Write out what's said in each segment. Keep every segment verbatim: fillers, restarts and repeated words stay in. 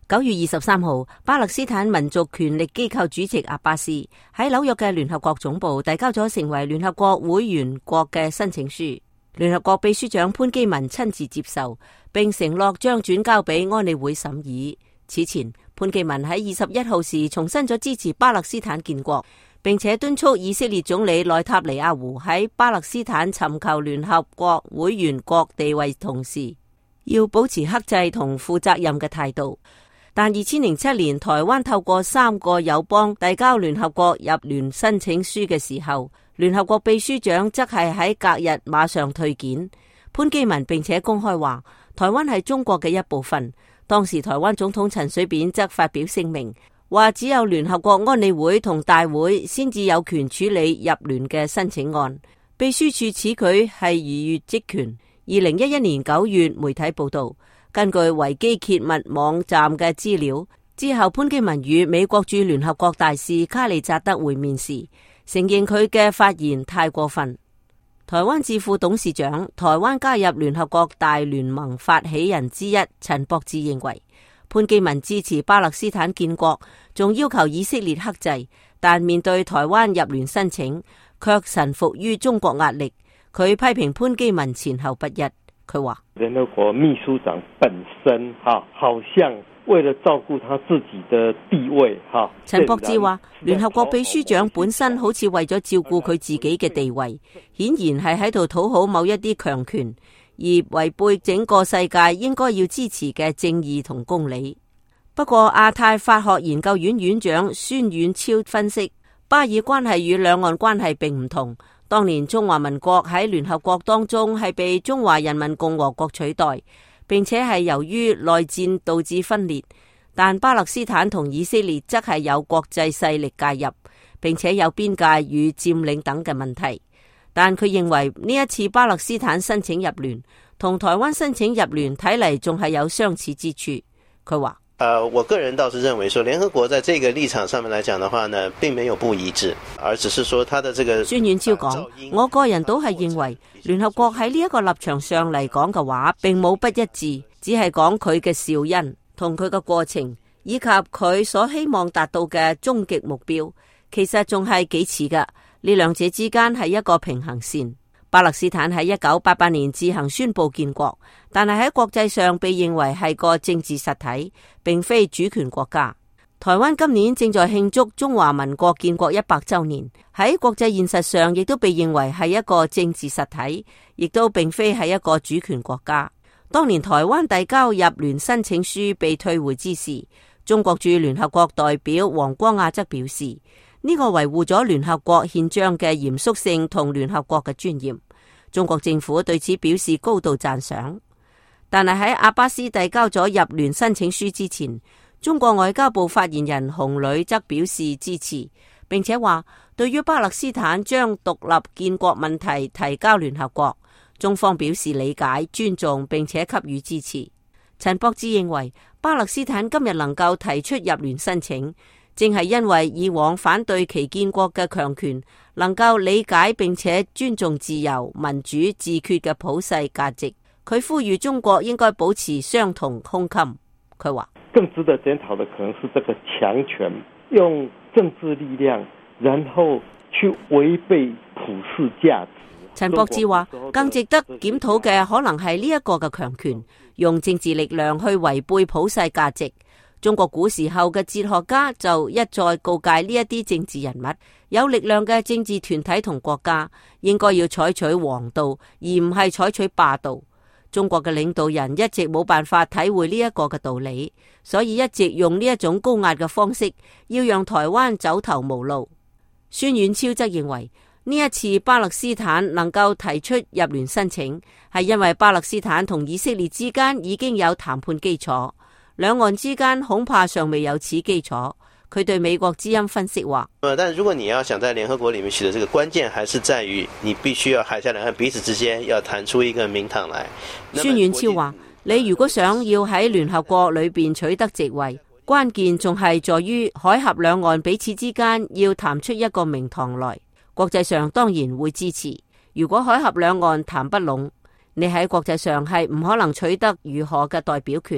九月二十三號，巴勒斯坦民族權力機構主席阿巴斯喺紐約嘅聯合國總部遞交咗成為聯合國會員國嘅申請書。聯合國秘書長潘基文親自接受，並承諾將轉交俾安理會審議。此前，潘基文喺二十一號時重申咗支持巴勒斯坦建國，並且敦促以色列總理內塔尼亞胡喺巴勒斯坦尋求聯合國會員國地位同時，要保持克制同負責任嘅態度。但二千零七年台灣透過三個友邦遞交聯合國入聯申請書嘅時候，聯合國秘書長則係喺隔日馬上退件。潘基文並且公開話台灣係中國嘅一部分。當時台灣總統陳水扁則發表聲明，話只有聯合國安理會同大會先至有權處理入聯嘅申請案。秘書處此舉係逾越職權。二零一一年九月，媒體報道，根據維基揭密網站嘅資料，之後潘基文與美國駐聯合國大使卡利扎德會面時，承認佢嘅發言太過分。台灣智庫董事長、台灣加入聯合國大聯盟發起人之一陳博志認為，潘基文支持巴勒斯坦建國，仲要求以色列克制，但面對台灣入聯申請，卻臣服於中國壓力。佢批評潘基文前後不一。佢話聯合國秘書長本身哈，好像為了照顧他自己的地位哈。 陳博志話，聯合國秘書長本身好似為咗照顧佢自己嘅地位，顯然係喺度討好某一啲強權，而違背整個世界應該要支持嘅正義同公理。不過亞太法學研究院院長孫遠超分析，巴以關係與兩岸關係並唔同。當年中華民國喺聯合國當中係被中華人民共和國取代，並且係由於內戰導致分裂。但巴勒斯坦同以色列則係有國際勢力介入，並且有邊界與佔領等嘅問題。但佢認為呢一次巴勒斯坦申請入聯同台灣申請入聯睇嚟仲係有相似之處。佢話。 呃，我個人倒是認為說，聯合國在這個立場上面來講的話呢，並沒有不一致，而只是說它的這個。孫遠超講，我個人都係認為聯合國喺呢一個立場上嚟講嘅話，並冇不一致，只係講佢嘅肇因同佢嘅過程，以及佢所希望達到嘅終極目標，其實仲係幾似噶。呢兩者之間係一個平衡線。巴勒斯坦喺一九八八年自行宣布建國，但係喺國際上被認為係個政治實體，並非主權國家。台灣今年正在慶祝中華民國建國一百周年，喺國際現實上亦都被認為係一個政治實體，亦都並非係一個主權國家。當年台灣遞交入聯申請書被退回之時，中國駐聯合國代表黃光亞則表示，呢個維護咗聯合國憲章嘅嚴肅性同聯合國嘅尊嚴。中國政府對此表示高度讚賞。但係喺阿巴斯遞交咗入聯申請書之前，中國外交部發言人洪磊則表示支持，並且話對於巴勒斯坦將獨立建國問題提交聯合國，中方表示理解、尊重並且給予支持。陳博志認為，巴勒斯坦今日能夠提出入聯申請，正係因為以往反對其建國嘅強權能夠理解並且尊重自由、民主、自決嘅普世價值。佢呼籲中國應該保持相同胸襟。佢話更值得檢討的可能是這個強權用政治力量，然後去違背普世價值。 陳博志話，更值得檢討嘅可能係呢一個嘅強權用政治力量去違背普世價值。中國古時候嘅哲學家就一再告誡呢一啲政治人物，有力量嘅政治團體同國家應該要採取王道，而唔係採取霸道。中國嘅領導人一直冇辦法體會呢一個嘅道理，所以一直用呢一種高壓嘅方式，要讓台灣走投無路。孫遠超則認為，呢一次巴勒斯坦能夠提出入聯申請，係因為巴勒斯坦同以色列之間已經有談判基礎。兩岸之間恐怕尚未有此基礎。佢對美國之音分析話， 但如果你要想在聯合國裏面取得這個關鍵，還是在於你必須要海峽兩岸彼此之間要談出一個名堂來。 孫遠超話，你如果想要喺聯合國裏邊取得席位，關鍵仲係在於海峽兩岸彼此之間要談出一個名堂來。國際上當然會支持，如果海峽兩岸談不攏，你喺國際上係唔可能取得如何嘅代表權。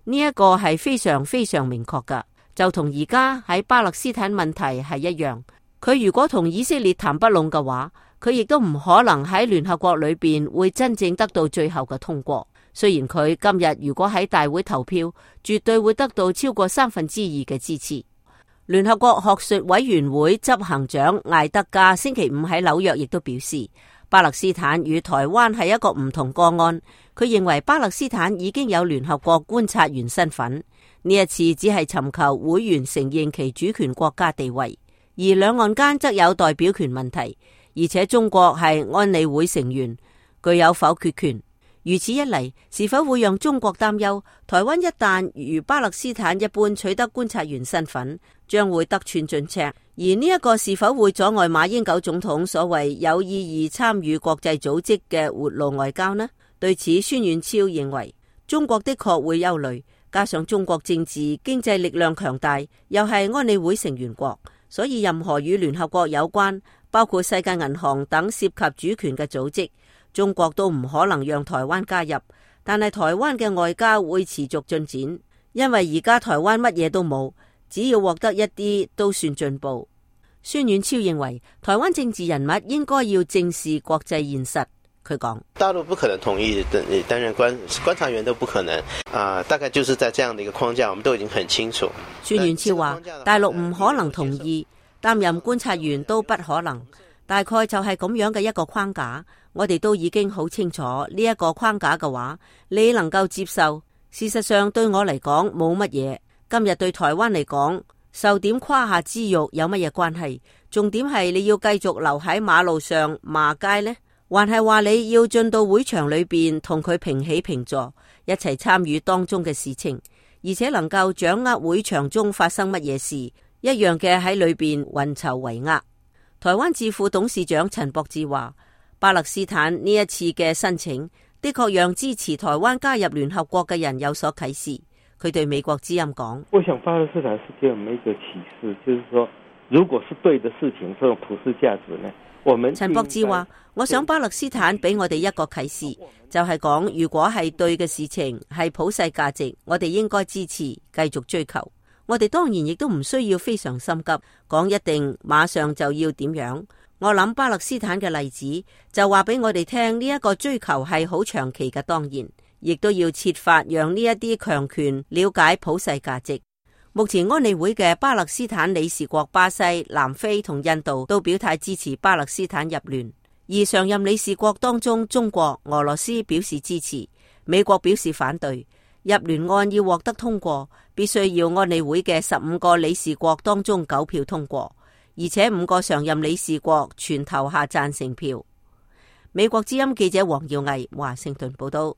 呢一個係非常非常明確噶，就同而家喺巴勒斯坦問題係一樣。佢如果同以色列談不攏嘅話，佢亦都唔可能喺聯合國裏邊會真正得到最後嘅通過。雖然佢今日如果喺大會投票，絕對會得到超過三分之二嘅支持。聯合國學術委員會執行長艾德加星期五喺紐約亦都表示，巴勒斯坦與台灣係一個唔同個案。佢認為巴勒斯坦已經有聯合國觀察員身份，呢一次只係尋求會員承認其主權國家地位，而兩岸間則有代表權問題，而且中國係安理會成員，具有否決權。如此一嚟，是否會讓中國擔憂台灣一旦如巴勒斯坦一般取得觀察員身份，將會得寸進尺？而呢一個是否會阻礙馬英九總統所謂有意義參與國際組織嘅活路外交呢？對此，孫遠超認為中國的確會憂慮，加上中國政治經濟力量強大，又係安理會成員國，所以任何與聯合國有關，包括世界銀行等涉及主權嘅組織，中國都唔可能讓台灣加入。但係台灣嘅外交會持續進展，因為而家台灣乜嘢都冇，只要獲得一啲都算進步。孫遠超認為台灣政治人物應該要正視國際現實。佢講， 大陸不可能同意擔任觀觀察員，都不可能啊、呃！大概就是在這樣的一個框架，我們都已經很清楚。 孫遠超話，大陸唔可能同意擔任觀察員，都不可能。大概就係咁樣嘅一個框架，我哋都已經好清楚呢一個框架嘅話，你能夠接受？事實上對我嚟講冇乜嘢。今日對台灣嚟講，受點胯下之辱有乜嘢關係？重點係你要繼續留喺馬路上罵街呢？還係話你要進到會場裏邊同佢平起平坐，一齊參與當中嘅事情，而且能夠掌握會場中發生乜嘢事，一樣嘅喺裏邊運籌帷幄。台灣智庫董事長陳博智話，巴勒斯坦呢一次嘅申請的確讓支持台灣加入聯合國嘅人有所啟示。佢對美國之音講， 我想巴勒斯坦是給我們一個啟示，就是說如果是對的事情，這種普世價值呢，我們陳博智話，我想巴勒斯坦俾我哋一個啟示，就係講如果係對嘅事情，係普世價值，我哋應該支持，繼續追求。我哋當然亦都唔需要非常心急，講一定馬上就要點樣。我諗巴勒斯坦嘅例子就話俾我哋聽，呢一個追求係好長期嘅，當然亦都要設法讓呢一啲強權了解普世價值。目前安理會嘅巴勒斯坦理事國巴西、南非同印度都表態支持巴勒斯坦入聯，而常任理事國當中，中國、俄羅斯表示支持，美國表示反對。入聯案要獲得通過，必須要安理會嘅十五個理事國當中九票通過，而且五個常任理事國全投下贊成票。美國之音記者黃耀毅華盛頓報道。